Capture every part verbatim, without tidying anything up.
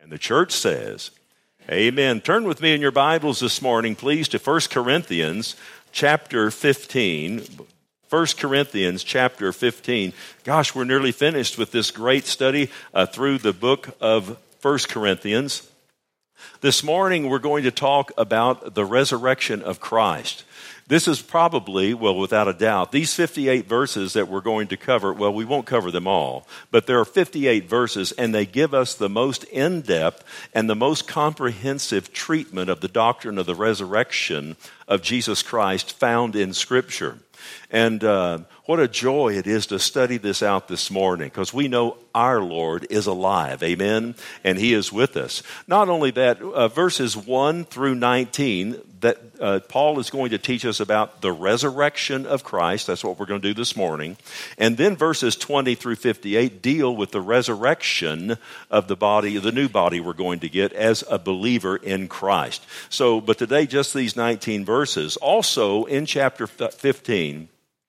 And the church says, amen. Turn with me in your Bibles this morning, please, to First Corinthians chapter fifteen. First Corinthians chapter fifteen. Gosh, we're nearly finished with this great study uh, through the book of First Corinthians. This morning, we're going to talk about the resurrection of Christ. This is probably, well, without a doubt, these fifty-eight verses that we're going to cover, well, we won't cover them all, but there are fifty-eight verses, and they give us the most in-depth and the most comprehensive treatment of the doctrine of the resurrection of Jesus Christ found in Scripture. And uh, what a joy it is to study this out this morning, because we know our Lord is alive, amen, and He is with us. Not only that, uh, verses one through nineteen, that uh, Paul is going to teach us about the resurrection of Christ. That's what we're going to do this morning. And then verses twenty through fifty-eight deal with the resurrection of the body, the new body we're going to get as a believer in Christ. So, but today, just these nineteen verses. Also, in chapter fifteen,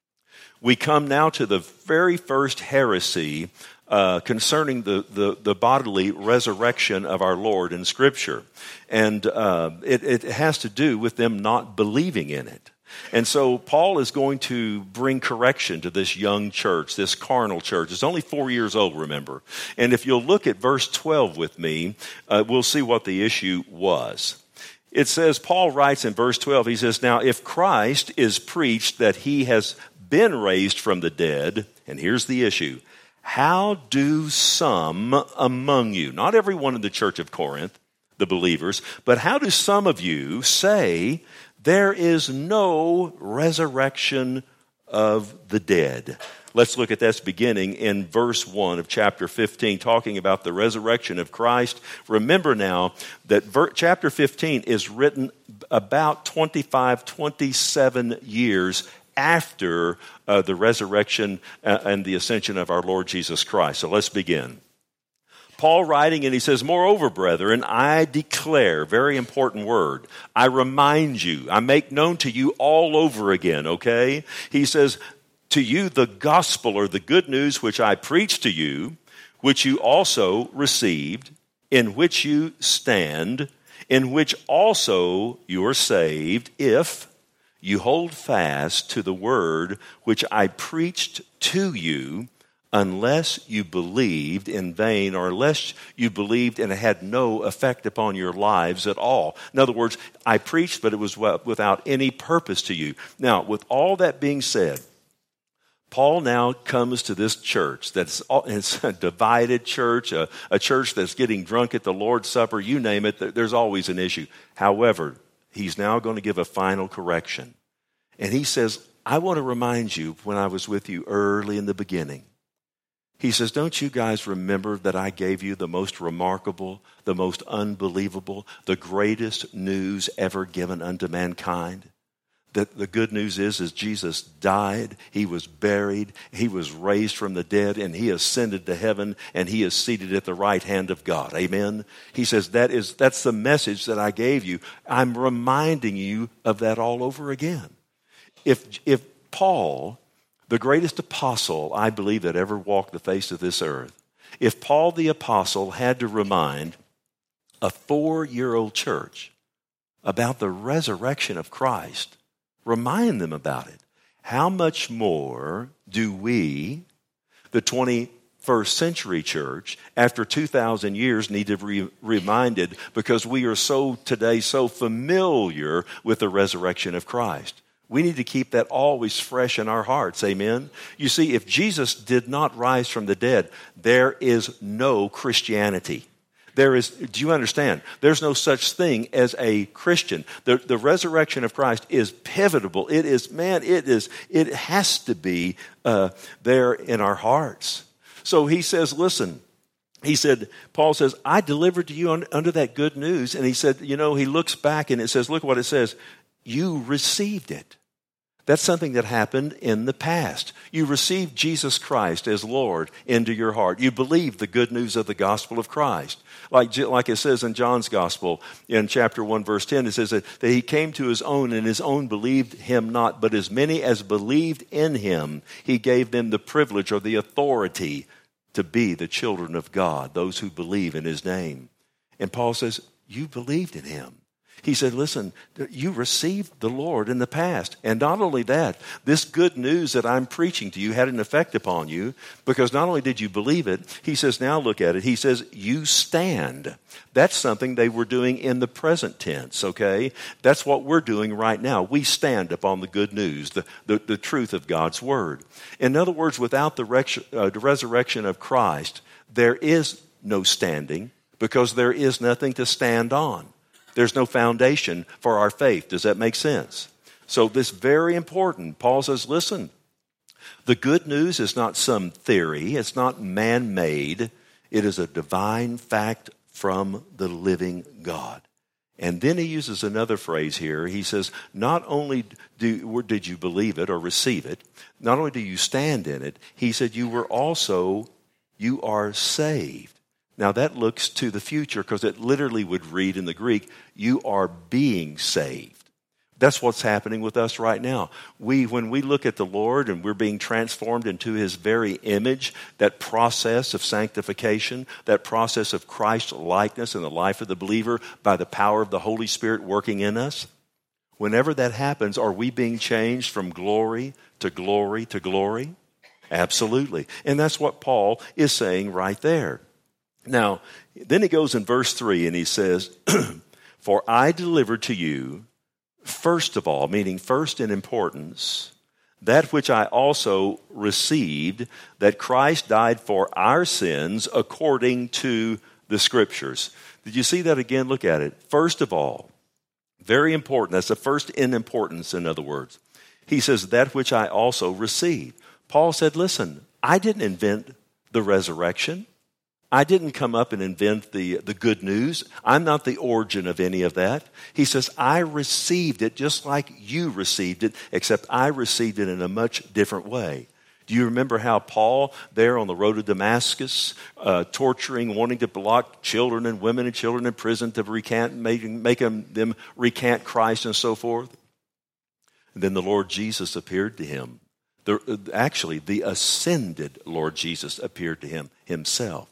we come now to the very first heresy uh, concerning the, the, the bodily resurrection of our Lord in Scripture. And uh, it, it has to do with them not believing in it. And so Paul is going to bring correction to this young church, this carnal church. It's only four years old, remember. And if you'll look at verse twelve with me, uh, we'll see what the issue was. It says, Paul writes in verse twelve, he says, "Now if Christ is preached that he has been raised from the dead," and here's the issue, "how do some among you," not everyone in the church of Corinth, the believers, but how do some of you say there is no resurrection of the dead? Let's look at this beginning in verse one of chapter fifteen, talking about the resurrection of Christ. Remember now that ver- chapter fifteen is written about twenty-five, twenty-seven years after uh, the resurrection uh, and the ascension of our Lord Jesus Christ. So let's begin. Paul writing, and he says, "Moreover, brethren, I declare," very important word, "I remind you, I make known to you all over again," okay? He says, "to you the gospel," or the good news, "which I preached to you, which you also received, in which you stand, in which also you are saved, if you hold fast to the word which I preached to you, unless you believed in vain," or unless you believed and it had no effect upon your lives at all. In other words, I preached, but it was without any purpose to you. Now, with all that being said, Paul now comes to this church that's it's a divided church, a, a church that's getting drunk at the Lord's Supper, you name it, there's always an issue. However, he's now going to give a final correction. And he says, "I want to remind you when I was with you early in the beginning." He says, "Don't you guys remember that I gave you the most remarkable, the most unbelievable, the greatest news ever given unto mankind? That the good news is, is Jesus died, he was buried, he was raised from the dead, and he ascended to heaven, and he is seated at the right hand of God." Amen? He says, that is, that's the message that I gave you. I'm reminding you of that all over again. If, if Paul, the greatest apostle, I believe, that ever walked the face of this earth, if Paul the apostle had to remind a four-year-old church about the resurrection of Christ, remind them about it, how much more do we, the twenty-first century church, after two thousand years, need to be reminded, because we are so today so familiar with the resurrection of Christ. We need to keep that always fresh in our hearts, amen? You see, if Jesus did not rise from the dead, there is no Christianity. There is, do you understand? There's no such thing as a Christian. The, the resurrection of Christ is pivotal. It is, man, it is, it has to be uh, there in our hearts. So he says, listen, he said, Paul says, "I delivered to you un, under that good news." And he said, you know, he looks back and it says, look what it says. You received it. That's something that happened in the past. You received Jesus Christ as Lord into your heart. You believed the good news of the gospel of Christ. Like, like it says in John's gospel in chapter one, verse ten, it says that, that he came to his own, and his own believed him not. But as many as believed in him, he gave them the privilege or the authority to be the children of God, those who believe in his name. And Paul says, you believed in him. He said, listen, you received the Lord in the past. And not only that, this good news that I'm preaching to you had an effect upon you, because not only did you believe it, he says, now look at it. He says, you stand. That's something they were doing in the present tense, okay? That's what we're doing right now. We stand upon the good news, the, the, the truth of God's word. In other words, without the, rec- uh, the resurrection of Christ, there is no standing, because there is nothing to stand on. There's no foundation for our faith. Does that make sense? So this is very important. Paul says, listen, the good news is not some theory. It's not man-made. It is a divine fact from the living God. And then he uses another phrase here. He says, not only do, did you believe it or receive it, not only do you stand in it, he said you were also, you are saved. Now that looks to the future, because it literally would read in the Greek, you are being saved. That's what's happening with us right now. We, when we look at the Lord and we're being transformed into his very image, that process of sanctification, that process of Christ likeness in the life of the believer by the power of the Holy Spirit working in us, whenever that happens, are we being changed from glory to glory to glory? Absolutely. And that's what Paul is saying right there. Now, then he goes in verse three and he says, for I delivered to you, first of all, meaning first in importance, that which I also received, that Christ died for our sins according to the Scriptures. Did you see that again? Look at it. First of all, very important. That's the first in importance, in other words. He says, that which I also received. Paul said, listen, I didn't invent the resurrection. I didn't come up and invent the, the good news. I'm not the origin of any of that. He says, I received it just like you received it, except I received it in a much different way. Do you remember how Paul, there on the road to Damascus, uh, torturing, wanting to block children and women and children in prison to recant, making, making them recant Christ and so forth? And then the Lord Jesus appeared to him. The, actually, the ascended Lord Jesus appeared to him himself.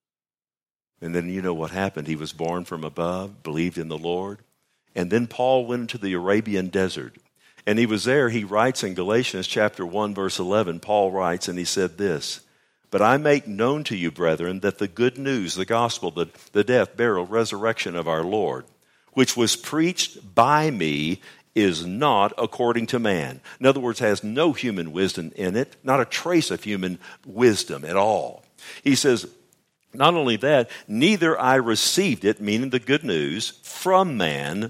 And then you know what happened. He was born from above, believed in the Lord. And then Paul went into the Arabian desert. And he was there, he writes in Galatians chapter one, verse eleven, Paul writes, and he said this, but I make known to you, brethren, that the good news, the gospel, the, the death, burial, resurrection of our Lord, which was preached by me, is not according to man. In other words, has no human wisdom in it, not a trace of human wisdom at all. He says, not only that, neither I received it, meaning the good news, from man,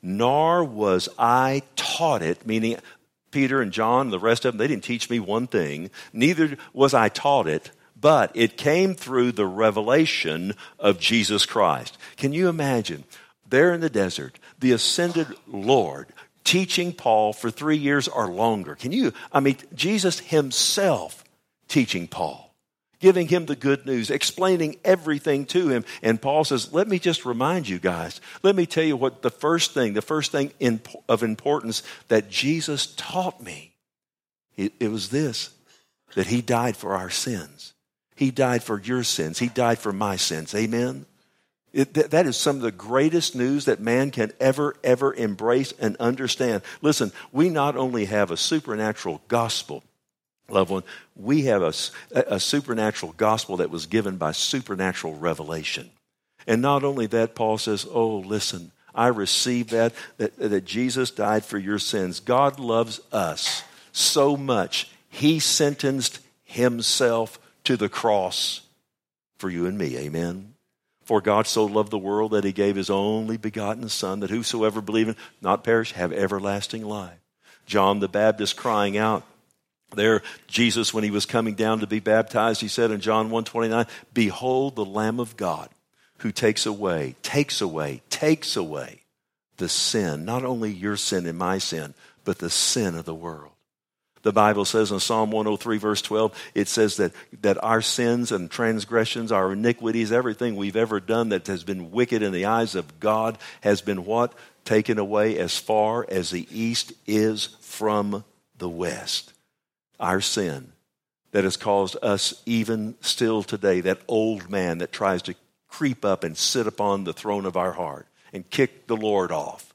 nor was I taught it, meaning Peter and John and the rest of them, they didn't teach me one thing. Neither was I taught it, but it came through the revelation of Jesus Christ. Can you imagine, there in the desert, the ascended Lord teaching Paul for three years or longer? Can you, I mean, Jesus himself teaching Paul, giving him the good news, explaining everything to him. And Paul says, let me just remind you guys, let me tell you what the first thing, the first thing in, of importance that Jesus taught me. It, it was this, that he died for our sins. He died for your sins. He died for my sins. Amen? It, that, that is some of the greatest news that man can ever, ever embrace and understand. Listen, we not only have a supernatural gospel, loved one, we have a, a supernatural gospel that was given by supernatural revelation. And not only that, Paul says, oh, listen, I received that, that, that Jesus died for your sins. God loves us so much, he sentenced himself to the cross for you and me. Amen? For God so loved the world that he gave his only begotten Son, that whosoever believeth not perish, have everlasting life. John the Baptist crying out, there, Jesus, when he was coming down to be baptized, he said in John one twenty-nine, behold the Lamb of God who takes away, takes away, takes away the sin, not only your sin and my sin, but the sin of the world. The Bible says in Psalm one oh three, verse twelve, it says that, that our sins and transgressions, our iniquities, everything we've ever done that has been wicked in the eyes of God has been what? Taken away as far as the east is from the west. Our sin that has caused us even still today, that old man that tries to creep up and sit upon the throne of our heart and kick the Lord off.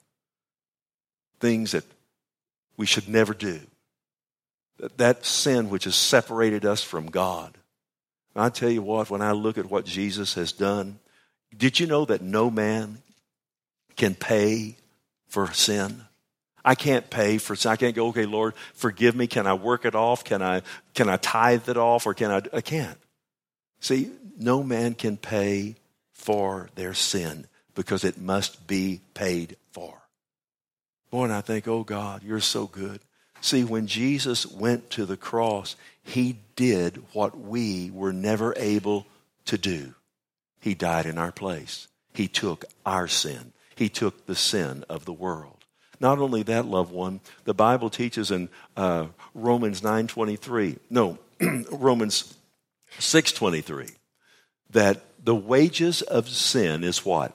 Things that we should never do. That, that sin which has separated us from God. I tell you what, when I look at what Jesus has done, did you know that no man can pay for sin? I can't pay for sin. I can't go, okay, Lord, forgive me. Can I work it off? Can I can I tithe it off? Or can I? I can't. See, no man can pay for their sin because it must be paid for. Boy, and I think, oh God, you're so good. See, when Jesus went to the cross, he did what we were never able to do. He died in our place. He took our sin. He took the sin of the world. Not only that, loved one, the Bible teaches in uh, Romans nine twenty-three, no, Romans six twenty-three, that the wages of sin is what?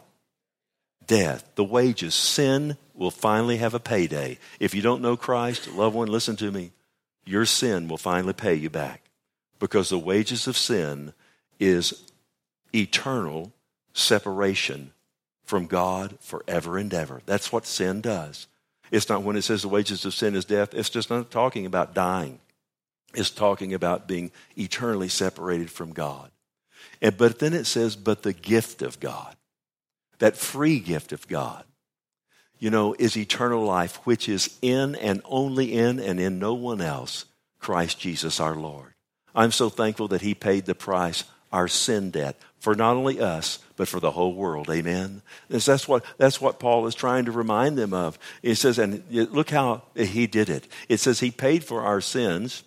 Death. The wages. Sin will finally have a payday. If you don't know Christ, loved one, listen to me. Your sin will finally pay you back. Because the wages of sin is eternal separation from God forever and ever. That's what sin does. It's not when it says the wages of sin is death, it's just not talking about dying. It's talking about being eternally separated from God. And, but then it says, but the gift of God, that free gift of God, you know, is eternal life, which is in and only in and in no one else, Christ Jesus our Lord. I'm so thankful that he paid the price, our sin debt, for not only us, but for the whole world. Amen. That's what, that's what Paul is trying to remind them of. It says, and look how he did it. It says he paid for our sins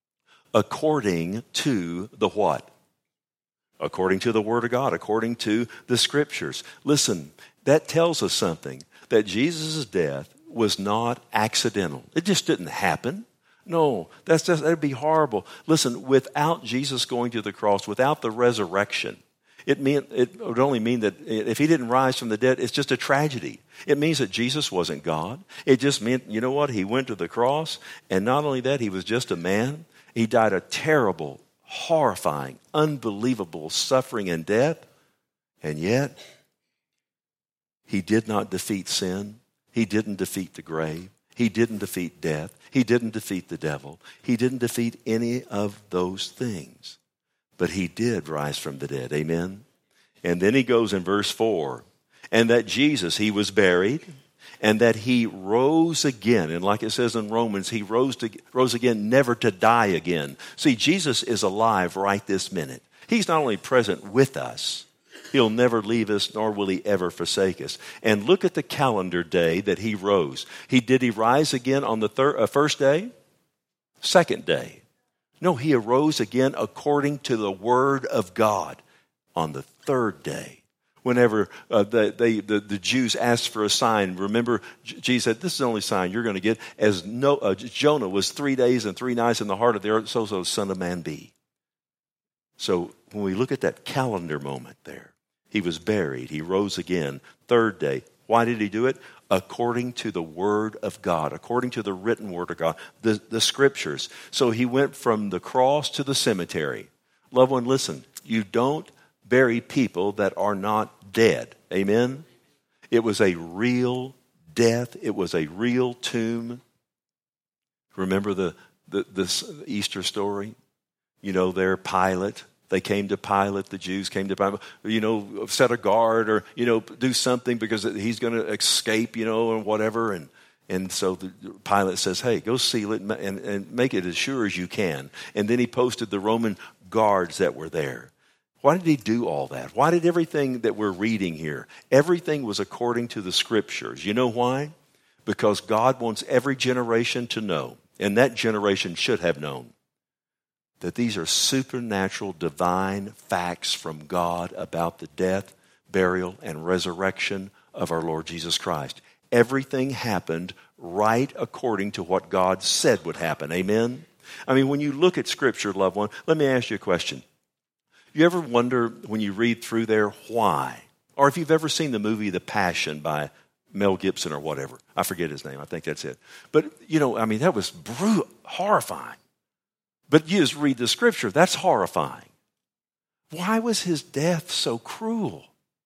according to the what? According to the Word of God, according to the Scriptures. Listen, that tells us something, that Jesus' death was not accidental. It just didn't happen. No, that's just, that'd be horrible. Listen, without Jesus going to the cross, without the resurrection, it mean it would only mean that if he didn't rise from the dead, it's just a tragedy. It means that Jesus wasn't God. It just meant, you know what, he went to the cross, and not only that, he was just a man. He died a terrible, horrifying, unbelievable suffering and death, and yet he did not defeat sin. He didn't defeat the grave. He didn't defeat death. He didn't defeat the devil. He didn't defeat any of those things. But he did rise from the dead. Amen? And then he goes in verse four, and that Jesus, he was buried, and that he rose again. And like it says in Romans, he rose, to, rose again, never to die again. See, Jesus is alive right this minute. He's not only present with us, he'll never leave us, nor will he ever forsake us. And look at the calendar day that he rose. He Did he rise again on the third, uh, first day? Second day. No, he arose again according to the Word of God on the third day. Whenever uh, the, they, the, the Jews asked for a sign, remember, Jesus said, this is the only sign you're going to get. As no, uh, Jonah was three days and three nights in the heart of the earth, so shall the Son of Man be. So when we look at that calendar moment there, he was buried. He rose again, third day. Why did he do it? According to the Word of God, according to the written Word of God, the, the Scriptures. So he went from the cross to the cemetery. Loved one, listen, you don't bury people that are not dead. Amen? It was a real death. It was a real tomb. Remember the, the this Easter story? You know, there, Pilate. They came to Pilate, the Jews came to Pilate, you know, set a guard or, you know, do something because he's going to escape, you know, or whatever. And and so the, Pilate says, hey, go seal it and, and, and make it as sure as you can. And then he posted the Roman guards that were there. Why did he do all that? Why did everything that we're reading here, everything was according to the Scriptures. You know why? Because God wants every generation to know, and that generation should have known, that these are supernatural, divine facts from God about the death, burial, and resurrection of our Lord Jesus Christ. Everything happened right according to what God said would happen. Amen? I mean, when you look at Scripture, loved one, let me ask you a question. You ever wonder when you read through there why? Or if you've ever seen the movie The Passion by Mel Gibson or whatever. I forget his name. I think that's it. But, you know, I mean, that was brutal, horrifying. But you just read the Scripture, that's horrifying. Why was his death so cruel?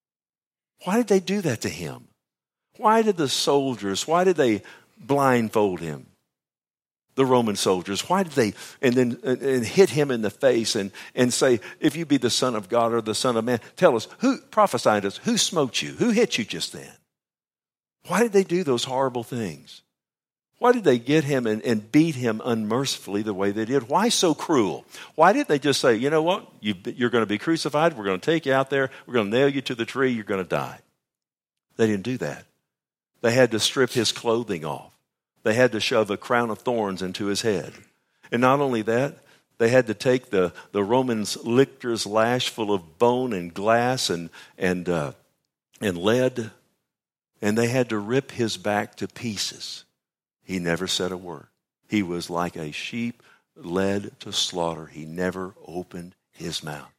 Why did they do that to him? Why did the soldiers, why did they blindfold him? The Roman soldiers, why did they, and then and, and hit him in the face and, and say, if you be the Son of God or the Son of Man, tell us, who prophesied us, who smote you, who hit you just then? Why did they do those horrible things? Why did they get him and, and beat him unmercifully the way they did? Why so cruel? Why didn't they just say, you know what, you, you're going to be crucified, we're going to take you out there, we're going to nail you to the tree, you're going to die? They didn't do that. They had to strip his clothing off. They had to shove a crown of thorns into his head. And not only that, they had to take the, the Romans' lictor's lash full of bone and glass and, and, uh, and lead, and they had to rip his back to pieces. He never said a word. He was like a sheep led to slaughter. He never opened his mouth.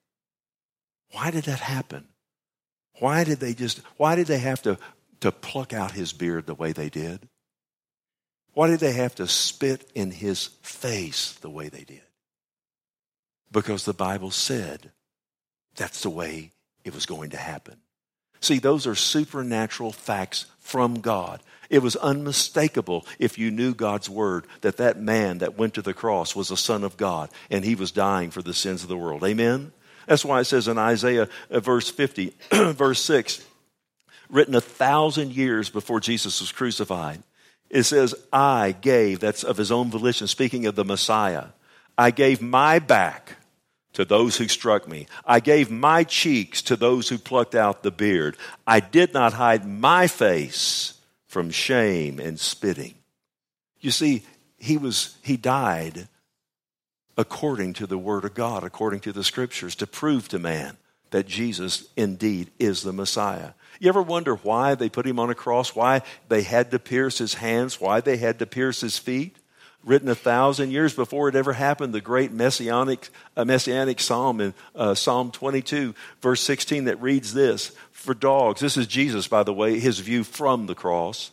Why did that happen? Why did they just, why did they have to, to pluck out his beard the way they did? Why did they have to spit in his face the way they did? Because the Bible said that's the way it was going to happen. See, those are supernatural facts from God. It was unmistakable if you knew God's word that that man that went to the cross was a son of God and he was dying for the sins of the world. Amen? That's why it says in Isaiah uh, verse fifty, verse six, written a thousand years before Jesus was crucified, it says, I gave, that's of his own volition, speaking of the Messiah, I gave my back to those who struck me. I gave my cheeks to those who plucked out the beard. I did not hide my face from shame and spitting. You see, he was he died according to the word of God, according to the scriptures, to prove to man that Jesus indeed is the Messiah. You ever wonder why they put him on a cross, why they had to pierce his hands, why they had to pierce his feet? Written a thousand years before it ever happened, the great messianic, uh, messianic psalm in uh, Psalm twenty-two, verse sixteen, that reads this, for dogs, this is Jesus, by the way, his view from the cross.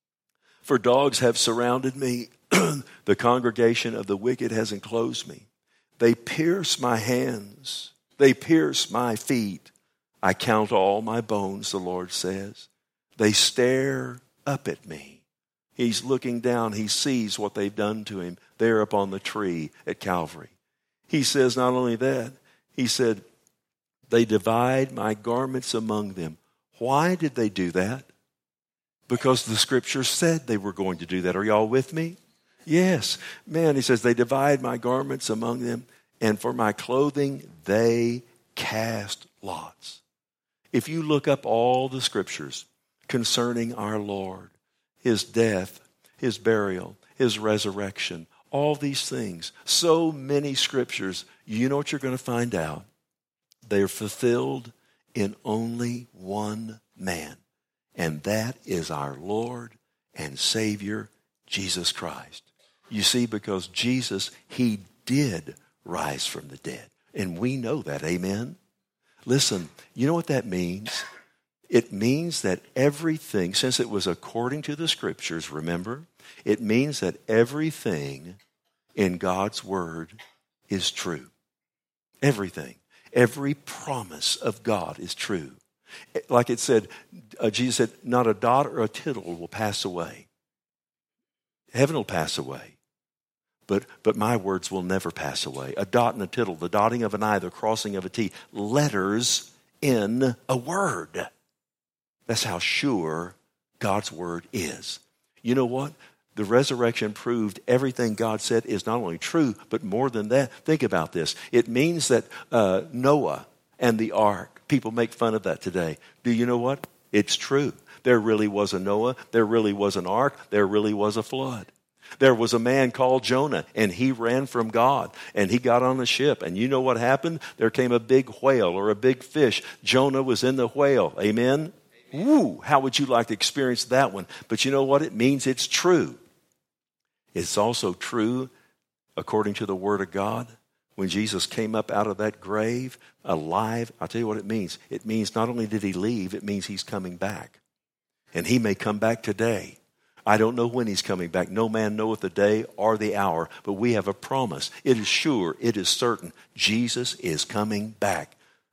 For dogs have surrounded me, the congregation of the wicked has enclosed me. They pierce my hands, they pierce my feet. I count all my bones, the Lord says. They stare up at me. He's looking down. He sees what they've done to him there up on the tree at Calvary. He says not only that, he said, they divide my garments among them. Why did they do that? Because the scripture said they were going to do that. Are y'all with me? Yes. Man, he says, they divide my garments among them, and for my clothing they cast lots. If you look up all the scriptures concerning our Lord, his death, his burial, his resurrection, all these things, so many scriptures, you know what you're going to find out? They're fulfilled in only one man, and that is our Lord and Savior, Jesus Christ. You see, because Jesus, he did rise from the dead, and we know that, amen? Listen, you know what that means? It means that everything, since it was according to the scriptures, remember, it means that everything in God's word is true. Everything. Every promise of God is true. Like it said, uh, Jesus said, not a dot or a tittle will pass away. Heaven will pass away. But, but my words will never pass away. A dot and a tittle, the dotting of an I, the crossing of a T, letters in a word. That's how sure God's word is. You know what? The resurrection proved everything God said is not only true, but more than that. Think about this. It means that uh, Noah and the ark, people make fun of that today. Do you know what? It's true. There really was a Noah. There really was an ark. There really was a flood. There was a man called Jonah, and he ran from God, and he got on the ship. And you know what happened? There came a big whale or a big fish. Jonah was in the whale. Amen? Amen. Woo! How would you like to experience that one? But you know what? It means it's true. It's also true, according to the Word of God, when Jesus came up out of that grave alive. I'll tell you what it means. It means not only did he leave, it means he's coming back. And he may come back today. I don't know when he's coming back. No man knoweth the day or the hour, but we have a promise. It is sure, it is certain. Jesus is coming back.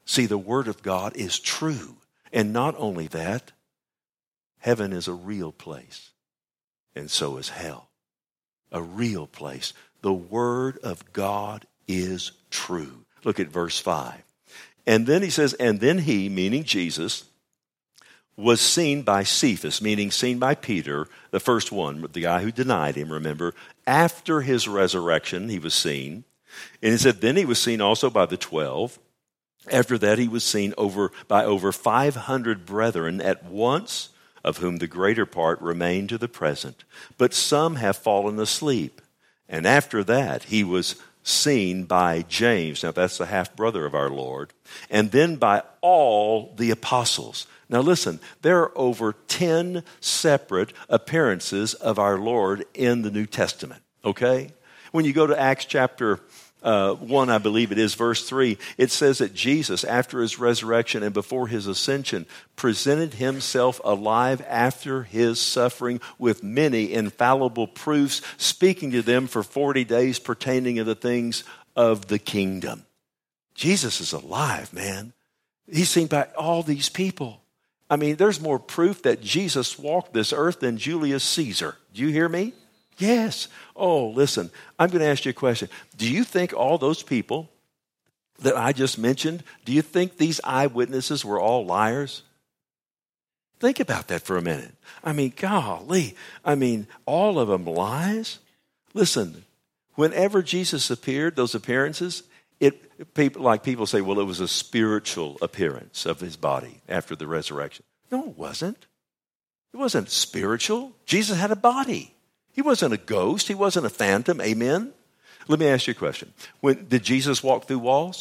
See, the Word of God is true. And not only that, heaven is a real place. And so is hell. A real place. The Word of God is true. Look at verse five. And then he says, and then he, meaning Jesus, was seen by Cephas, meaning seen by Peter, the first one, the guy who denied him, remember. After his resurrection, he was seen. And he said, then he was seen also by the twelve. After that, he was seen over by over five hundred brethren at once, of whom the greater part remain to the present. But some have fallen asleep. And after that, he was seen by James. Now, that's the half-brother of our Lord. And then by all the apostles. Now, listen, there are over ten separate appearances of our Lord in the New Testament, okay? When you go to Acts chapter uh, one, I believe it is, verse three, it says that Jesus, after his resurrection and before his ascension, presented himself alive after his suffering with many infallible proofs, speaking to them for forty days pertaining to the things of the kingdom. Jesus is alive, man. He's seen by all these people. I mean, there's more proof that Jesus walked this earth than Julius Caesar. Do you hear me? Yes. Oh, listen, I'm going to ask you a question. Do you think all those people that I just mentioned, do you think these eyewitnesses were all liars? Think about that for a minute. I mean, golly. I mean, all of them lies? Listen, whenever Jesus appeared, those appearances, it people like people say, well, it was a spiritual appearance of his body after the resurrection. No, it wasn't. It wasn't spiritual. Jesus had a body. He wasn't a ghost. He wasn't a phantom. Amen? Let me ask you a question. When, did Jesus walk through walls?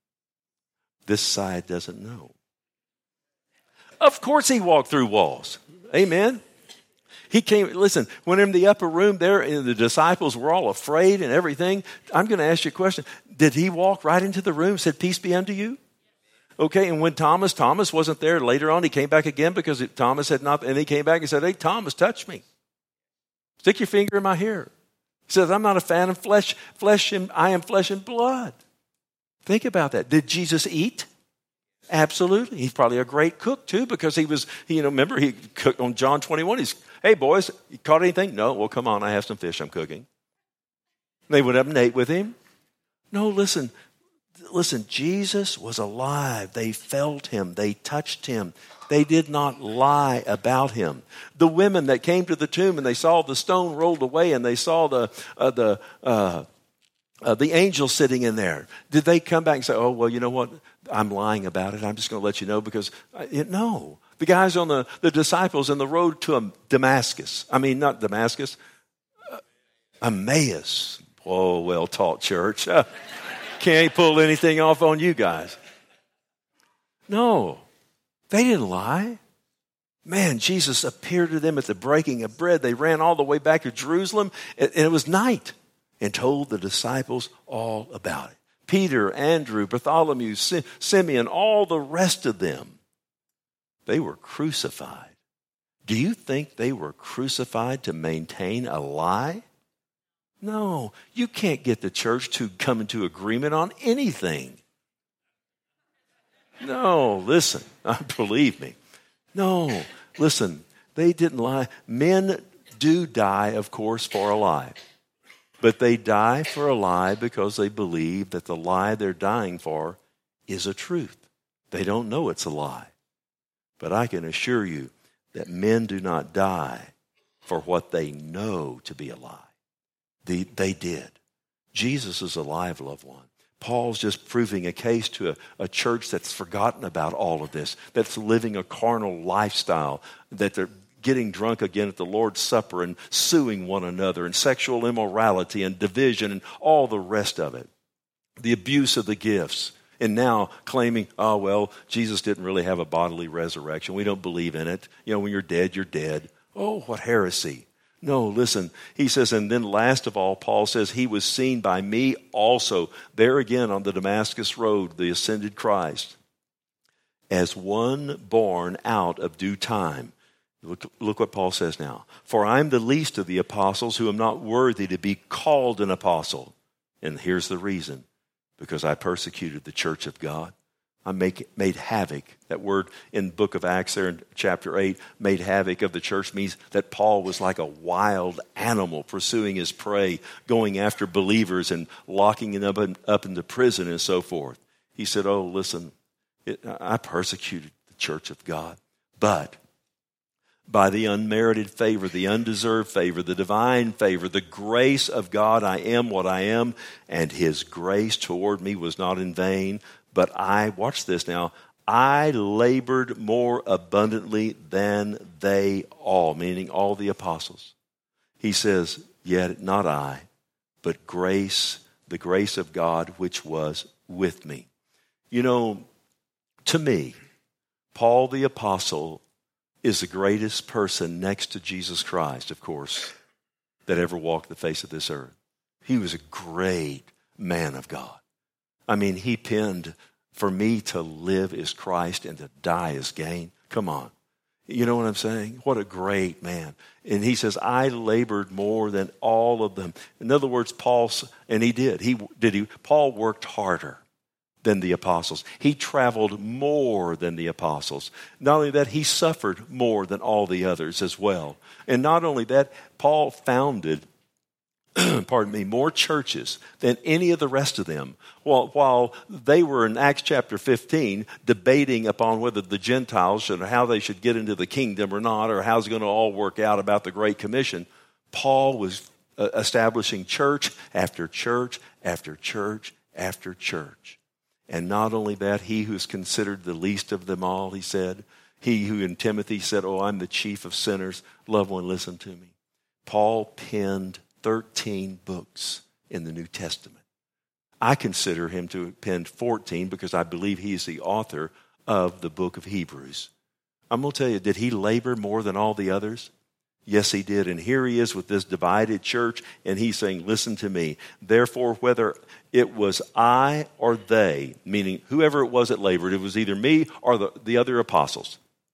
This side doesn't know. Of course he walked through walls. Amen? He came, listen, when in the upper room there, and the disciples were all afraid and everything, I'm going to ask you a question. Did he walk right into the room and said, peace be unto you? Okay, and when Thomas, Thomas wasn't there, later on he came back again because it, Thomas had not, and he came back and said, hey, Thomas, touch me. Stick your finger in my hair. He says, I'm not a fan of flesh, flesh and I am flesh and blood. Think about that. Did Jesus eat? Absolutely. He's probably a great cook too, because he was, you know, remember he cooked on John twenty-one. He's, hey boys, you caught anything? No. Well, come on, I have some fish I'm cooking. They went up and ate with him. No, listen, listen, Jesus was alive. They felt him. They touched him. They did not lie about him. The women that came to the tomb and they saw the stone rolled away and they saw the uh, the uh, uh, the angel sitting in there. Did they come back and say, oh, well, you know what? I'm lying about it. I'm just going to let you know because, I, it, no. The guys on the, the disciples on the road to um, Damascus. I mean, not Damascus. Uh, Emmaus. Oh, well taught church. Uh, can't pull anything off on you guys. No. They didn't lie. Man, Jesus appeared to them at the breaking of bread. They ran all the way back to Jerusalem, and it was night, and told the disciples all about it. Peter, Andrew, Bartholomew, Simeon, all the rest of them, they were crucified. Do you think they were crucified to maintain a lie? No, you can't get the church to come into agreement on anything. No, listen, believe me. No, listen, they didn't lie. Men do die, of course, for a lie. But they die for a lie because they believe that the lie they're dying for is a truth. They don't know it's a lie. But I can assure you that men do not die for what they know to be a lie. They, they did. Jesus is alive, loved one. Paul's just proving a case to a, a church that's forgotten about all of this, that's living a carnal lifestyle, that they're getting drunk again at the Lord's Supper and suing one another, and sexual immorality and division and all the rest of it. The abuse of the gifts. And now claiming, oh, well, Jesus didn't really have a bodily resurrection. We don't believe in it. You know, when you're dead, you're dead. Oh, what heresy. No, listen, he says, and then last of all, Paul says, he was seen by me also, there again on the Damascus road, the ascended Christ, as one born out of due time. Look, look what Paul says now. For I'm the least of the apostles who am not worthy to be called an apostle. And here's the reason. Because I persecuted the church of God. I make, made havoc. That word in the book of Acts there in chapter eight, made havoc of the church, means that Paul was like a wild animal pursuing his prey, going after believers and locking them up, in, up into prison and so forth. He said, oh, listen, it, I persecuted the church of God, but by the unmerited favor, the undeserved favor, the divine favor, the grace of God, I am what I am, and his grace toward me was not in vain. But I, watch this now, I labored more abundantly than they all, meaning all the apostles. He says, yet not I, but grace, the grace of God which was with me. You know, to me, Paul the apostle is the greatest person next to Jesus Christ, of course, that ever walked the face of this earth. He was a great man of God. I mean, he penned, for me to live is Christ and to die is gain. Come on. You know what I'm saying? What a great man. And he says, I labored more than all of them. In other words, Paul, and he did. He did. He, Paul worked harder than the apostles. He traveled more than the apostles. Not only that, he suffered more than all the others as well. And not only that, Paul founded pardon me, more churches than any of the rest of them. While, while they were in Acts chapter fifteen debating upon whether the Gentiles should, how they should get into the kingdom or not, or how's it going to all work out about the Great Commission, Paul was uh, establishing church after church after church after church. And not only that, he who's considered the least of them all, he said, he who in Timothy said, oh, I'm the chief of sinners, loved one, listen to me. Paul penned thirteen books in the New Testament. I consider him to have penned fourteen because I believe he's the author of the book of Hebrews. I'm going to tell you, did he labor more than all the others? Yes, he did. And here he is with this divided church, and he's saying, listen to me. Therefore, whether it was I or they, meaning whoever it was that labored, it was either me or the, the other apostles.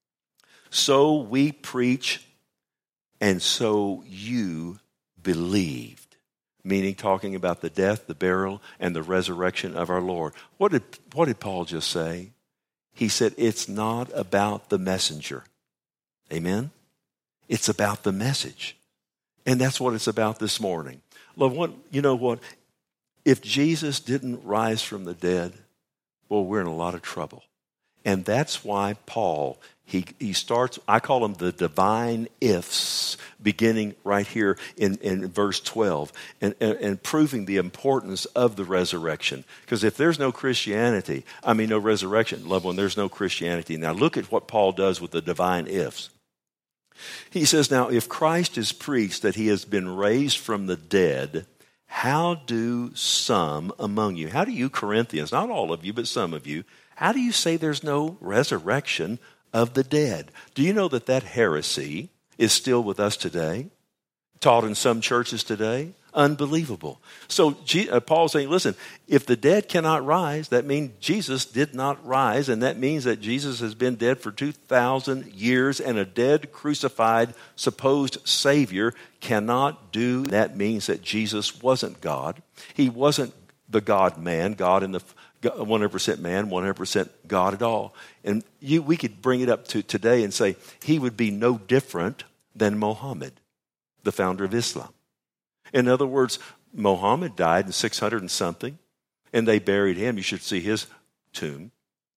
So we preach, and so you believed, meaning talking about the death, the burial, and the resurrection of our Lord. What did, what did Paul just say? He said, it's not about the messenger. Amen? It's about the message. And that's what it's about this morning. Love, what, you know what? If Jesus didn't rise from the dead, well, we're in a lot of trouble. And that's why Paul, he, he starts, I call them the divine ifs, beginning right here in, in verse twelve, and, and, and proving the importance of the resurrection. Because if there's no Christianity, I mean no resurrection, loved one, there's no Christianity. Now look at what Paul does with the divine ifs. He says, now if Christ is preached that he has been raised from the dead, how do some among you, how do you Corinthians, not all of you, but some of you, how do you say there's no resurrection of the dead? Do you know that that heresy is still with us today? Taught in some churches today? Unbelievable. So Paul's saying, listen, if the dead cannot rise, that means Jesus did not rise, and that means that Jesus has been dead for two thousand years, and a dead, crucified, supposed Savior cannot do. That means that Jesus wasn't God. He wasn't the God-man, God in the one hundred percent man, one hundred percent God at all. And you, we could bring it up to today and say he would be no different than Muhammad, the founder of Islam. In other words, Muhammad died in six hundred and something, and they buried him. You should see his tomb.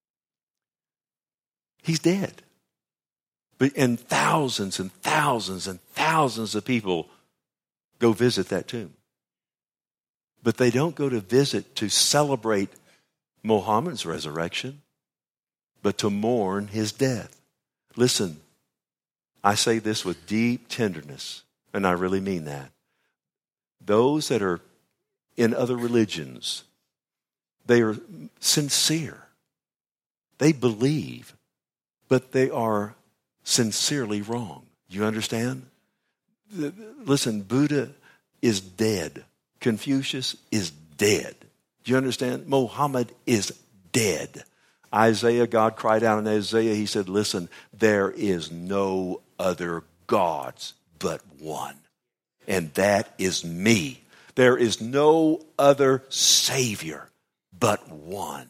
He's dead. But and thousands and thousands and thousands of people go visit that tomb. But they don't go to visit to celebrate Muhammad's resurrection, but to mourn his death. Listen, I say this with deep tenderness, and I really mean that. Those that are in other religions, they are sincere. They believe, but they are sincerely wrong. You understand? Listen, Buddha is dead. Confucius is dead. Do you understand? Muhammad is dead. Isaiah, God cried out in Isaiah, he said, listen, there is no other gods but one. And that is me. There is no other Savior but one.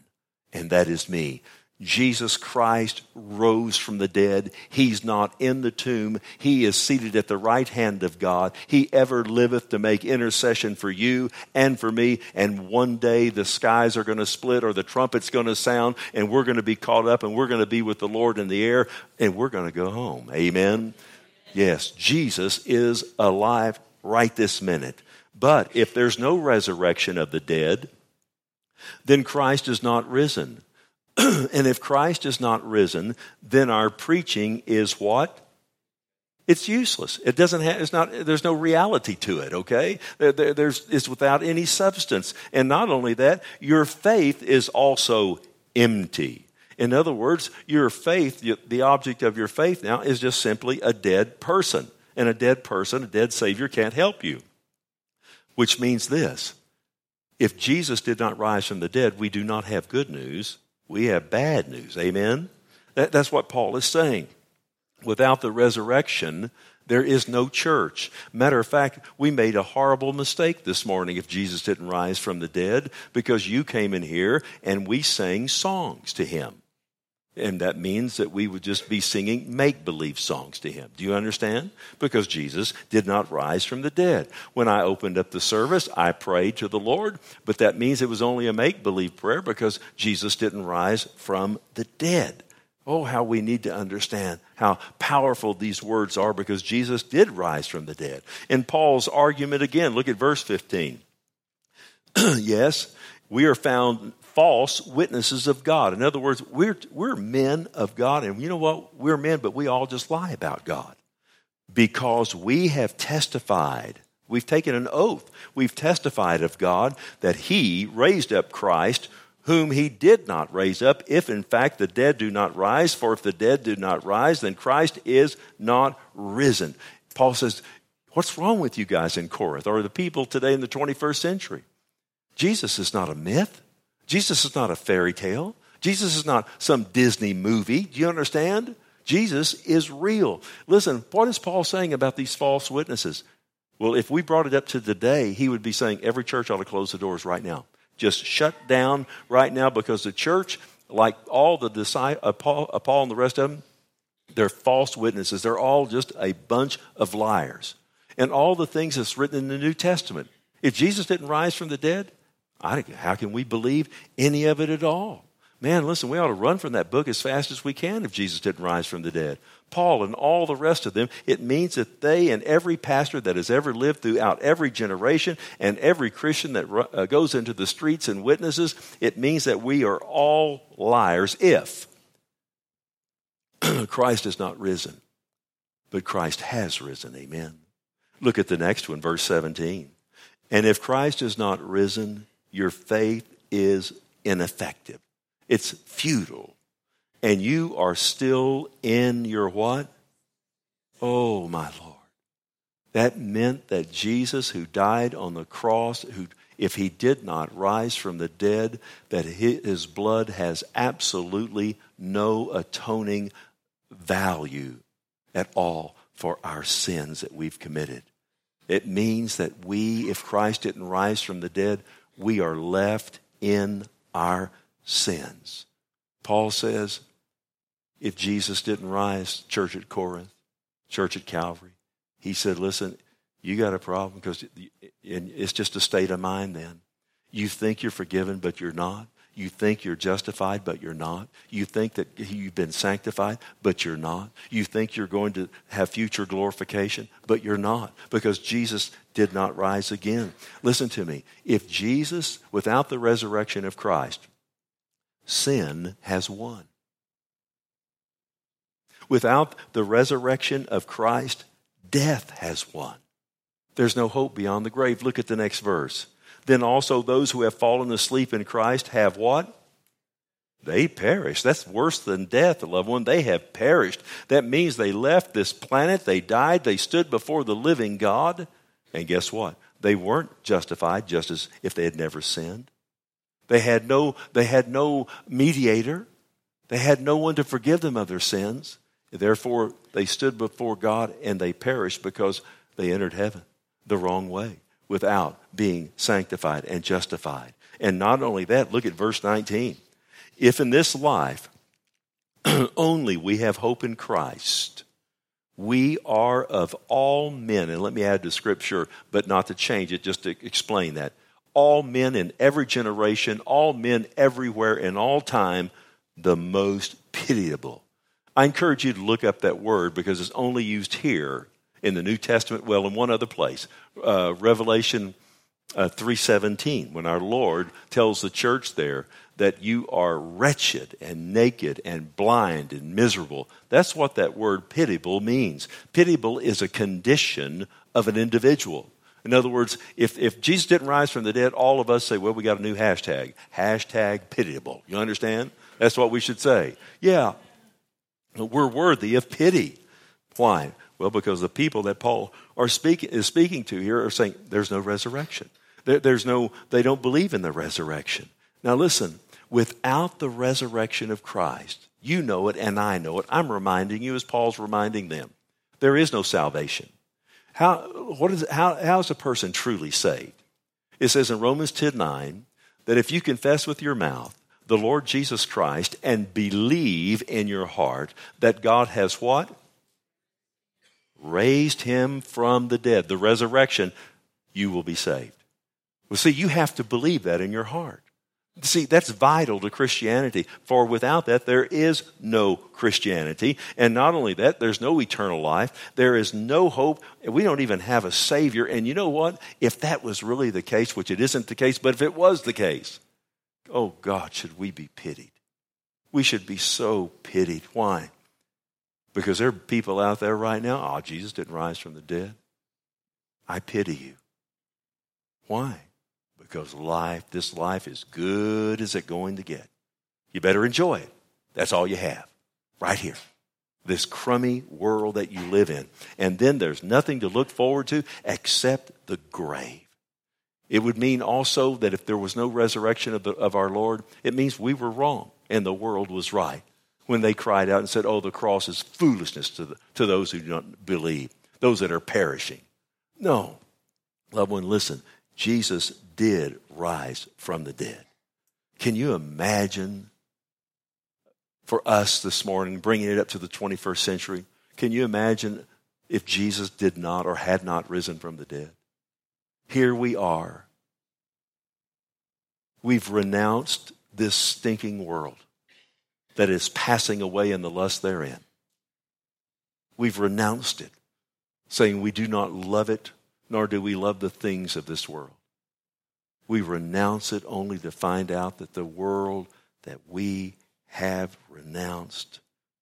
and that is me. Jesus Christ rose from the dead. He's not in the tomb. He is seated at the right hand of God. He ever liveth to make intercession for you and for me. And one day the skies are going to split or the trumpet's going to sound and we're going to be caught up and we're going to be with the Lord in the air and we're going to go home. Amen? Yes, Jesus is alive right this minute. But if there's no resurrection of the dead, then Christ is not risen. And if Christ is not risen, then our preaching is what? It's useless. It doesn't have, it's not, there's no reality to it, okay? There, there, there's, it's without any substance. And not only that, your faith is also empty. In other words, your faith, the object of your faith now is just simply a dead person. And a dead person, a dead Savior can't help you. Which means this: if Jesus did not rise from the dead, we do not have good news. We have bad news. Amen? That, that's what Paul is saying. Without the resurrection, there is no church. Matter of fact, we made a horrible mistake this morning if Jesus didn't rise from the dead, because you came in here and we sang songs to him. And that means that we would just be singing make-believe songs to him. Do you understand? Because Jesus did not rise from the dead. When I opened up the service, I prayed to the Lord, but that means it was only a make-believe prayer because Jesus didn't rise from the dead. Oh, how we need to understand how powerful these words are, because Jesus did rise from the dead. In Paul's argument again, look at verse fifteen. Yes, we are found false witnesses of God. In other words, we're, we're men of God, and you know what? We're men, but we all just lie about God. Because we have testified, we've taken an oath, we've testified of God that he raised up Christ, whom he did not raise up, if in fact the dead do not rise. For if the dead do not rise, then Christ is not risen. Paul says, what's wrong with you guys in Corinth, or the people today in the twenty-first century? Jesus is not a myth. Jesus is not a fairy tale. Jesus is not some Disney movie. Do you understand? Jesus is real. Listen, what is Paul saying about these false witnesses? Well, if we brought it up to today, he would be saying every church ought to close the doors right now. Just shut down right now, because the church, like all the disciples, Paul, Paul and the rest of them, they're false witnesses. They're all just a bunch of liars. And all the things that's written in the New Testament. If Jesus didn't rise from the dead, I, how can we believe any of it at all? Man, listen, we ought to run from that book as fast as we can if Jesus didn't rise from the dead. Paul and all the rest of them, it means that they and every pastor that has ever lived throughout every generation and every Christian that uh, goes into the streets and witnesses, it means that we are all liars if Christ is not risen. But Christ has risen, amen. Look at the next one, verse seventeen. And if Christ is not risen, your faith is ineffective. It's futile. And you are still in your what? Oh, my Lord. That meant that Jesus, who died on the cross, who, if he did not rise from the dead, that his blood has absolutely no atoning value at all for our sins that we've committed. It means that we, if Christ didn't rise from the dead, we are left in our sins. Paul says, if Jesus didn't rise, church at Corinth, church at Calvary, he said, listen, you got a problem, because it's just a state of mind then. You think you're forgiven, but you're not. You think you're justified, but you're not. You think that you've been sanctified, but you're not. You think you're going to have future glorification, but you're not, because Jesus did not rise again. Listen to me. If Jesus, without the resurrection of Christ, sin has won. Without the resurrection of Christ, death has won. There's no hope beyond the grave. Look at the next verse. Then also those who have fallen asleep in Christ have what? They perish. That's worse than death, loved one. They have perished. That means they left this planet. They died. They stood before the living God. And guess what? They weren't justified, just as if they had never sinned. They had no, they had no mediator. They had no one to forgive them of their sins. Therefore, they stood before God and they perished because they entered heaven the wrong way, without being sanctified and justified. And not only that, look at verse nineteen. If in this life only we have hope in Christ, we are of all men, and let me add to Scripture, but not to change it, just to explain that. All men in every generation, all men everywhere in all time, the most pitiable. I encourage you to look up that word because it's only used here in the New Testament, well, in one other place, uh, Revelation uh, three seventeen, when our Lord tells the church there that you are wretched and naked and blind and miserable. That's what that word pitiable means. Pitiable is a condition of an individual. In other words, if, if Jesus didn't rise from the dead, all of us say, well, we got a new hashtag. Hashtag pitiable. You understand? That's what we should say. Yeah, we're worthy of pity. Why? Well, because the people that Paul are speak, is speaking to here are saying there's no resurrection. There, there's no, they don't believe in the resurrection. Now listen, without the resurrection of Christ, you know it and I know it. I'm reminding you as Paul's reminding them. There is no salvation. How, what is, how, how is a person truly saved? It says in Romans ten nine that if you confess with your mouth the Lord Jesus Christ and believe in your heart that God has what? Raised him from the dead, the resurrection, you will be saved. Well, see, you have to believe that in your heart. See, that's vital to Christianity, for without that, there is no Christianity. And not only that, there's no eternal life. There is no hope. We don't even have a Savior. And you know what? If that was really the case, which it isn't the case, but if it was the case, oh God, should we be pitied? We should be so pitied. Why? Because there are people out there right now, oh, Jesus didn't rise from the dead. I pity you. Why? Because life, this life, is good as it's going to get. You better enjoy it. That's all you have, right here. This crummy world that you live in. And then there's nothing to look forward to except the grave. It would mean also that if there was no resurrection of, the, of our Lord, it means we were wrong and the world was right when they cried out and said, oh, the cross is foolishness to, the, to those who don't believe, those that are perishing. No. Loved one, listen. Jesus did rise from the dead. Can you imagine for us this morning, bringing it up to the twenty-first century, can you imagine if Jesus did not or had not risen from the dead? Here we are. We've renounced this stinking world that is passing away in the lust therein. We've renounced it, saying we do not love it, nor do we love the things of this world. We renounce it only to find out that the world that we have renounced,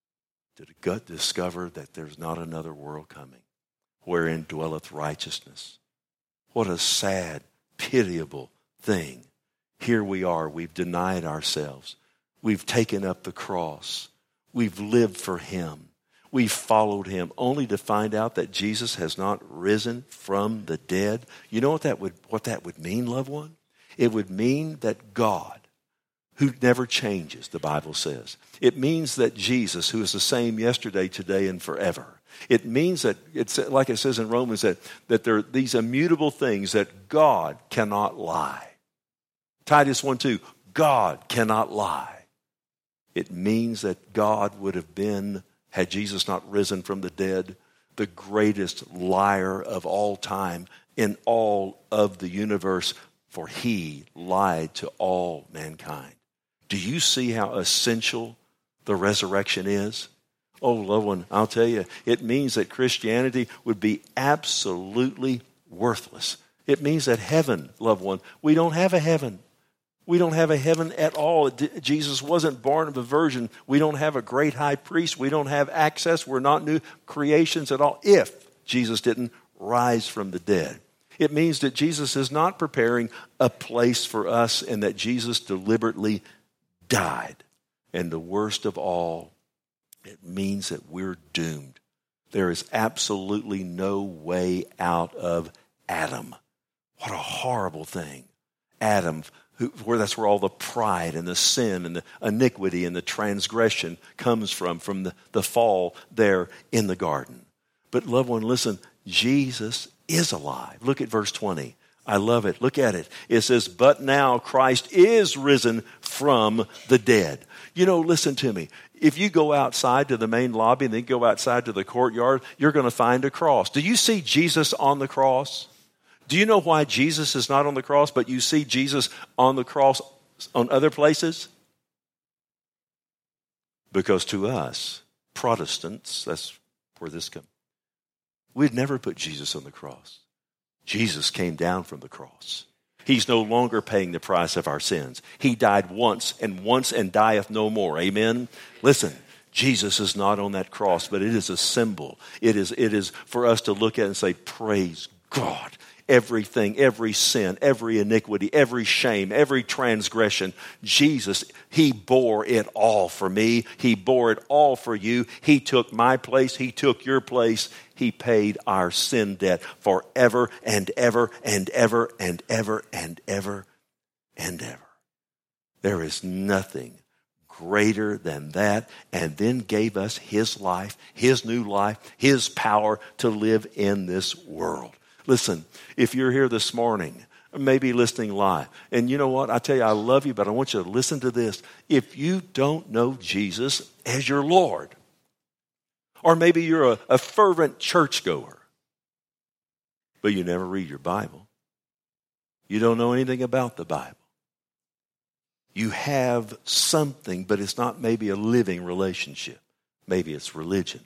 to discover that there's not another world coming, wherein dwelleth righteousness. What a sad, pitiable thing. Here we are. We've denied ourselves. We've taken up the cross. We've lived for him. We've followed him only to find out that Jesus has not risen from the dead. You know what that would, what that would mean, loved one? It would mean that God, who never changes, the Bible says. It means that Jesus, who is the same yesterday, today, and forever. It means that, it's like it says in Romans, that, that there are these immutable things that God cannot lie. Titus one two, God cannot lie. It means that God would have been, had Jesus not risen from the dead, the greatest liar of all time in all of the universe, for he lied to all mankind. Do you see how essential the resurrection is? Oh, loved one, I'll tell you, it means that Christianity would be absolutely worthless. It means that heaven, loved one, we don't have a heaven. We don't have a heaven at all. Jesus wasn't born of a virgin. We don't have a great high priest. We don't have access. We're not new creations at all if Jesus didn't rise from the dead. It means that Jesus is not preparing a place for us and that Jesus deliberately died. And the worst of all, it means that we're doomed. There is absolutely no way out of Adam. What a horrible thing. Adam, who, where that's where all the pride and the sin and the iniquity and the transgression comes from, from the, the fall there in the garden. But loved one, listen, Jesus is alive. Look at verse twenty. I love it. Look at it. It says, but now Christ is risen from the dead. You know, listen to me. If you go outside to the main lobby and then go outside to the courtyard, you're going to find a cross. Do you see Jesus on the cross? Do you know why Jesus is not on the cross, but you see Jesus on the cross on other places? Because to us, Protestants, that's where this comes, we'd never put Jesus on the cross. Jesus came down from the cross. He's no longer paying the price of our sins. He died once and once and dieth no more. Amen? Listen, Jesus is not on that cross, but it is a symbol. It is, it is for us to look at and say, praise God. Everything, every sin, every iniquity, every shame, every transgression, Jesus, He bore it all for me. He bore it all for you. He took my place. He took your place. He paid our sin debt forever and ever and ever and ever and ever and ever. There is nothing greater than that, and then gave us His life, His new life, His power to live in this world. Listen, if you're here this morning, maybe listening live, and you know what? I tell you, I love you, but I want you to listen to this. If you don't know Jesus as your Lord, or maybe you're a, a fervent churchgoer, but you never read your Bible, you don't know anything about the Bible, you have something, but it's not maybe a living relationship. Maybe it's religion.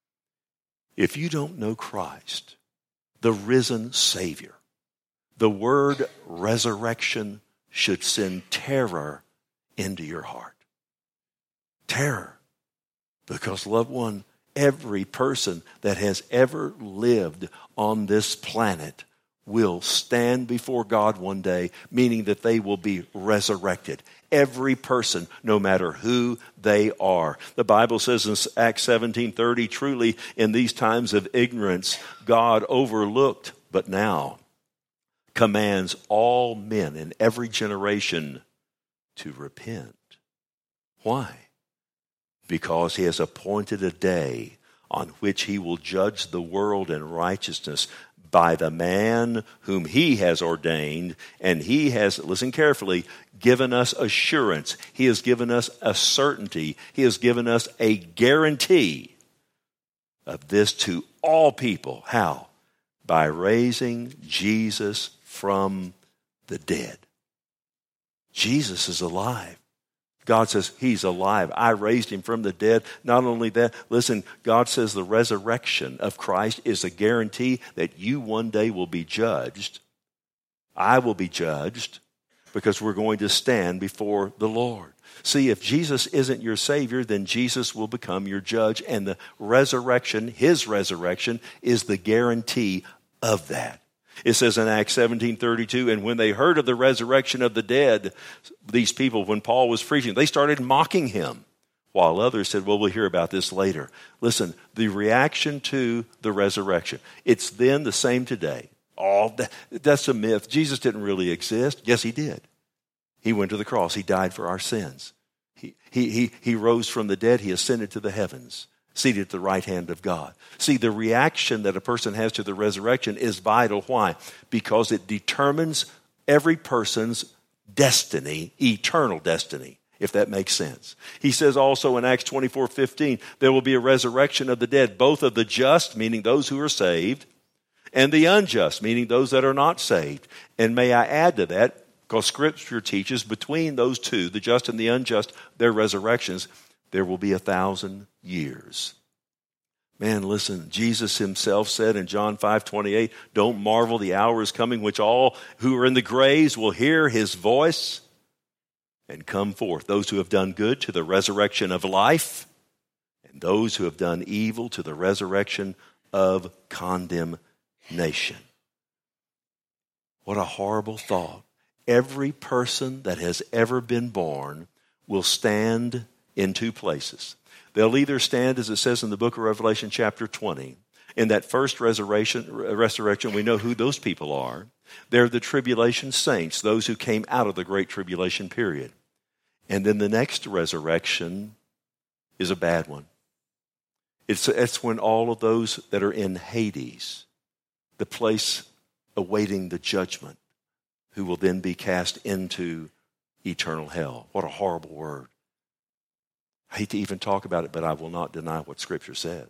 If you don't know Christ, the risen Savior, the word resurrection should send terror into your heart. Terror. Because, loved one, every person that has ever lived on this planet will stand before God one day, meaning that they will be resurrected. Every person, no matter who they are. The Bible says in Acts seventeen thirty, truly in these times of ignorance, God overlooked, but now commands all men in every generation to repent. Why? Because He has appointed a day on which He will judge the world in righteousness by the man whom He has ordained, and He has, listen carefully, given us assurance. He has given us a certainty. He has given us a guarantee of this to all people. How? By raising Jesus from the dead. Jesus is alive. God says He's alive. I raised Him from the dead. Not only that, listen, God says the resurrection of Christ is a guarantee that you one day will be judged. I will be judged because we're going to stand before the Lord. See, if Jesus isn't your Savior, then Jesus will become your judge, and the resurrection, His resurrection, is the guarantee of that. It says in Acts seventeen thirty-two, and when they heard of the resurrection of the dead, these people, when Paul was preaching, they started mocking him, while others said, well, we'll hear about this later. Listen, the reaction to the resurrection, it's then the same today. Oh, that, that's a myth. Jesus didn't really exist. Yes, He did. He went to the cross. He died for our sins. He, he, he, he rose from the dead. He ascended to the heavens, seated at the right hand of God. See, the reaction that a person has to the resurrection is vital. Why? Because it determines every person's destiny, eternal destiny, if that makes sense. He says also in Acts twenty-four fifteen, there will be a resurrection of the dead, both of the just, meaning those who are saved, and the unjust, meaning those that are not saved. And may I add to that, because Scripture teaches between those two, the just and the unjust, their resurrections, there will be a thousand years. Man, listen, Jesus Himself said in John five twenty-eight, don't marvel, the hour is coming which all who are in the graves will hear His voice and come forth. Those who have done good to the resurrection of life, and those who have done evil to the resurrection of condemnation. What a horrible thought. Every person that has ever been born will stand in two places. They'll either stand, as it says in the book of Revelation chapter twenty, in that first resurrection, resurrection, we know who those people are. They're the tribulation saints, those who came out of the great tribulation period. And then the next resurrection is a bad one. It's, it's when all of those that are in Hades, the place awaiting the judgment, who will then be cast into eternal hell. What a horrible word. I hate to even talk about it, but I will not deny what Scripture says.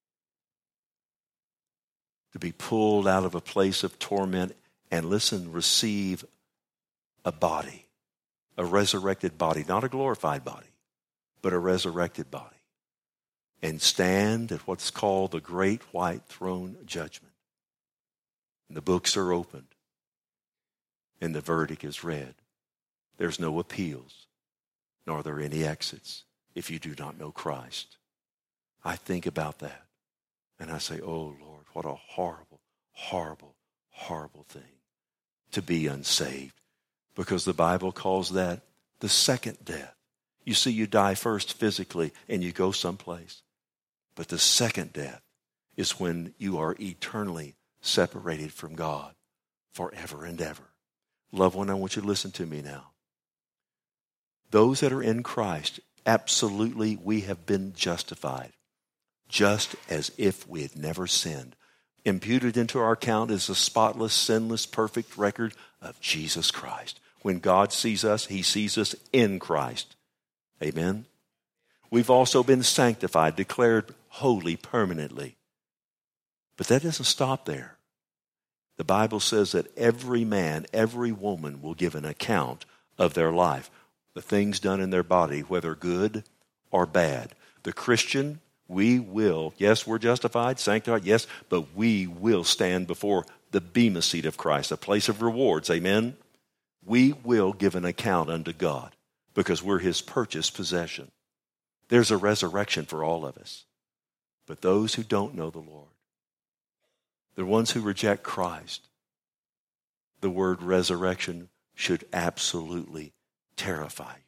To be pulled out of a place of torment and, listen, receive a body, a resurrected body, not a glorified body, but a resurrected body, and stand at what's called the great white throne judgment. And the books are opened, and the verdict is read. There's no appeals, nor are there any exits if you do not know Christ. I think about that, and I say, oh, Lord, what a horrible, horrible, horrible thing to be unsaved, because the Bible calls that the second death. You see, you die first physically, and you go someplace. But the second death is when you are eternally separated from God forever and ever. Loved one, I want you to listen to me now. Those that are in Christ, absolutely, we have been justified, just as if we had never sinned. Imputed into our account is the spotless, sinless, perfect record of Jesus Christ. When God sees us, he sees us in Christ. Amen? We've also been sanctified, declared holy permanently. But that doesn't stop there. The Bible says that every man, every woman will give an account of their life, the things done in their body, whether good or bad. The Christian, we will, yes, we're justified, sanctified, yes, but we will stand before the bema seat of Christ, a place of rewards, amen? We will give an account unto God because we're his purchased possession. There's a resurrection for all of us. But those who don't know the Lord, the ones who reject Christ, the word resurrection should absolutely terrify you.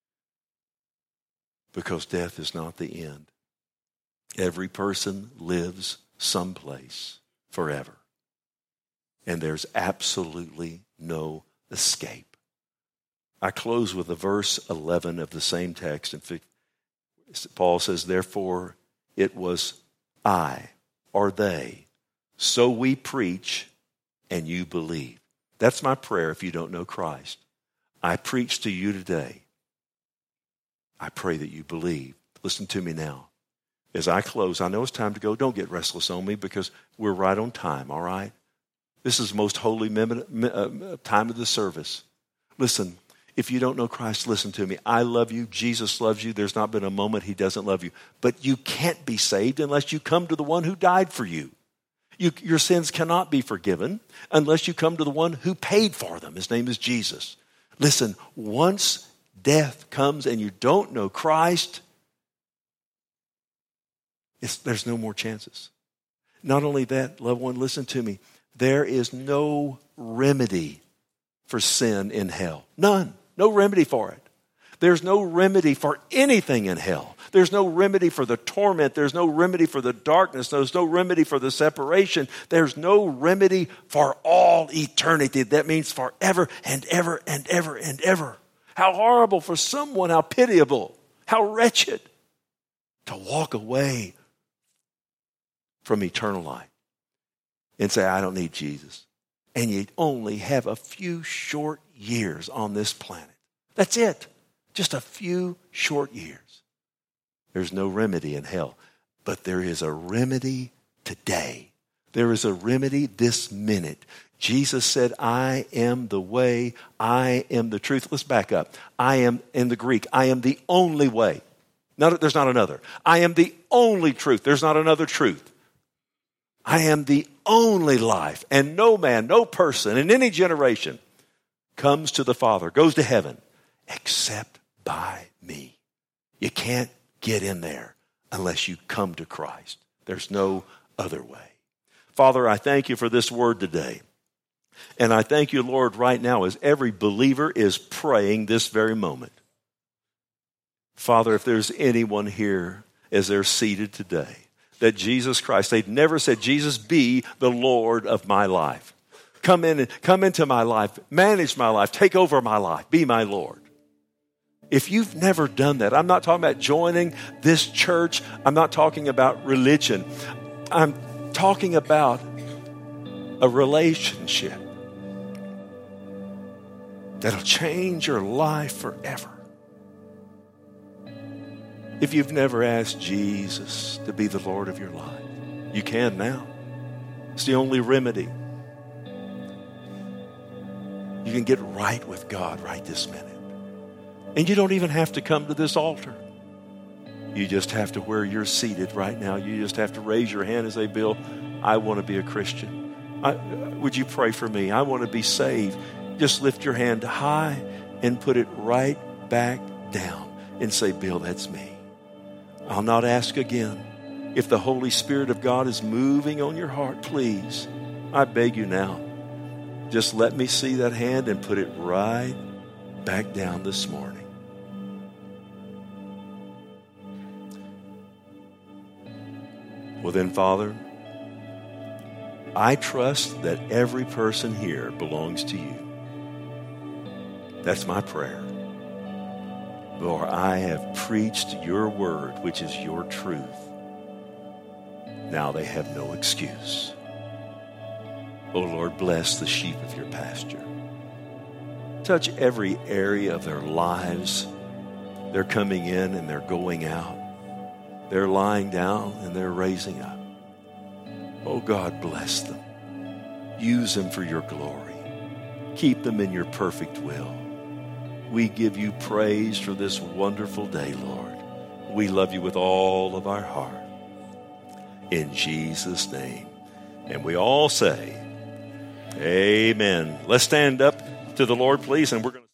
Because death is not the end. Every person lives someplace forever. And there's absolutely no escape. I close with a verse eleven of the same text. And Paul says, therefore, it was I, or they, so we preach, and you believe. That's my prayer if you don't know Christ. I preach to you today. I pray that you believe. Listen to me now. As I close, I know it's time to go. Don't get restless on me because we're right on time, all right? This is the most holy time of the service. Listen, if you don't know Christ, listen to me. I love you. Jesus loves you. There's not been a moment he doesn't love you. But you can't be saved unless you come to the one who died for you. You, your sins cannot be forgiven unless you come to the one who paid for them. His name is Jesus. Listen, once death comes and you don't know Christ, it's, there's no more chances. Not only that, loved one, listen to me. There is no remedy for sin in hell. None. No remedy for it. There's no remedy for anything in hell. There's no remedy for the torment. There's no remedy for the darkness. There's no remedy for the separation. There's no remedy for all eternity. That means forever and ever and ever and ever. How horrible for someone, how pitiable, how wretched to walk away from eternal life and say, I don't need Jesus. And you only have a few short years on this planet. That's it. Just a few short years. There's no remedy in hell. But there is a remedy today. There is a remedy this minute. Jesus said, I am the way, I am the truth. Let's back up. I am, in the Greek, I am the only way. Not, there's not another. I am the only truth. There's not another truth. I am the only life. And no man, no person in any generation comes to the Father, goes to heaven, except by me. You can't get in there unless you come to Christ. There's no other way. Father, I thank you for this word today. And I thank you, Lord, right now as every believer is praying this very moment. Father, if there's anyone here as they're seated today, that Jesus Christ, they've never said, Jesus, be the Lord of my life. Come in and come into my life, manage my life, take over my life, be my Lord. If you've never done that, I'm not talking about joining this church. I'm not talking about religion. I'm talking about a relationship. that'll change your life forever. If you've never asked Jesus to be the Lord of your life, you can now. It's the only remedy. You can get right with God right this minute. And you don't even have to come to this altar. You just have to, where you're seated right now, you just have to raise your hand and say, Bill, I want to be a Christian. I, would you pray for me? I want to be saved. Just lift your hand high and put it right back down and say, Bill, that's me. I'll not ask again. If the Holy Spirit of God is moving on your heart, please, I beg you now, just let me see that hand and put it right back down this morning. Well then, Father, I trust that every person here belongs to you. That's my prayer. Lord, I have preached your word, which is your truth. Now they have no excuse. Oh Lord, bless the sheep of your pasture. Touch every area of their lives. They're coming in and they're going out. They're lying down and they're raising up. Oh God, bless them. Use them for your glory. Keep them in your perfect will. We give you praise for this wonderful day, Lord. We love you with all of our heart. In Jesus' name. And we all say, amen. Let's stand up to the Lord, please, and we're going to